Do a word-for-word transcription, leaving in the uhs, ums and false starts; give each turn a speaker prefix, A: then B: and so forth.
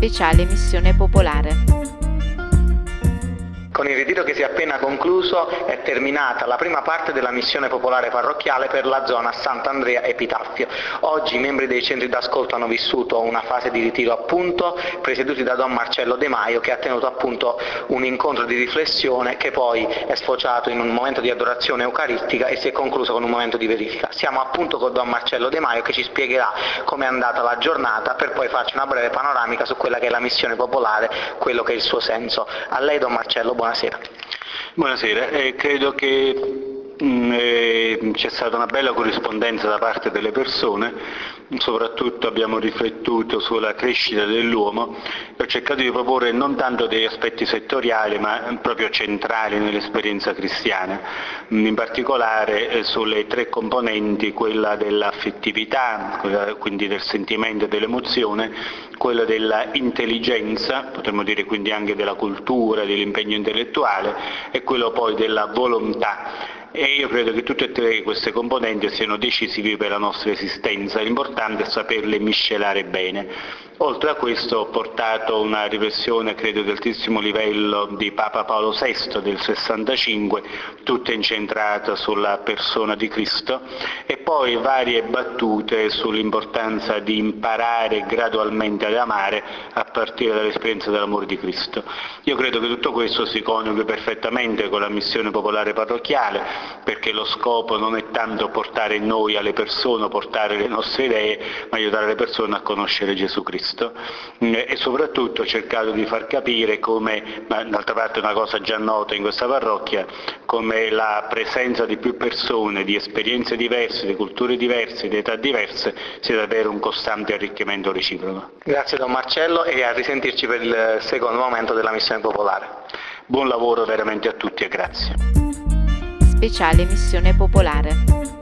A: Speciale missione popolare.
B: Con il ritiro che si è appena concluso è terminata la prima parte della missione popolare parrocchiale per la zona Sant'Andrea Epitaffio. Oggi i membri dei centri d'ascolto hanno vissuto una fase di ritiro appunto presieduti da Don Marcello De Maio, che ha tenuto appunto un incontro di riflessione che poi è sfociato in un momento di adorazione eucaristica e si è concluso con un momento di verifica. Siamo appunto con Don Marcello De Maio che ci spiegherà come è andata la giornata per poi farci una breve panoramica su quella che è la missione popolare, quello che è il suo senso. A lei Don Marcello, buonasera.
C: Buonasera, eh, credo che mh, eh, c'è stata una bella corrispondenza da parte delle persone, soprattutto abbiamo riflettuto sulla crescita dell'uomo e ho cercato di proporre non tanto degli aspetti settoriali ma proprio centrali nell'esperienza cristiana, in particolare eh, sulle tre componenti, quella dell'affettività, quella quindi del sentimento e dell'emozione, quella della intelligenza, potremmo dire quindi anche della cultura, dell'impegno intellettuale e quello poi della volontà. E io credo che tutte e tre queste componenti siano decisive per la nostra esistenza, l'importante è saperle miscelare bene. Oltre a questo ho portato una riflessione, credo, di altissimo livello di Papa Paolo sesto del sessantacinque, tutta incentrata sulla persona di Cristo, e poi varie battute sull'importanza di imparare gradualmente ad amare a partire dall'esperienza dell'amore di Cristo. Io credo che tutto questo si coniughi perfettamente con la missione popolare parrocchiale, perché lo scopo non è tanto portare noi alle persone, portare le nostre idee, ma aiutare le persone a conoscere Gesù Cristo. E soprattutto ho cercato di far capire come, ma d'altra parte è una cosa già nota in questa parrocchia, come la presenza di più persone, di esperienze diverse, di culture diverse, di età diverse, sia davvero un costante arricchimento reciproco.
B: Grazie Don Marcello e a risentirci per il secondo momento della missione popolare.
C: Buon lavoro veramente a tutti e grazie.
A: Speciale missione popolare.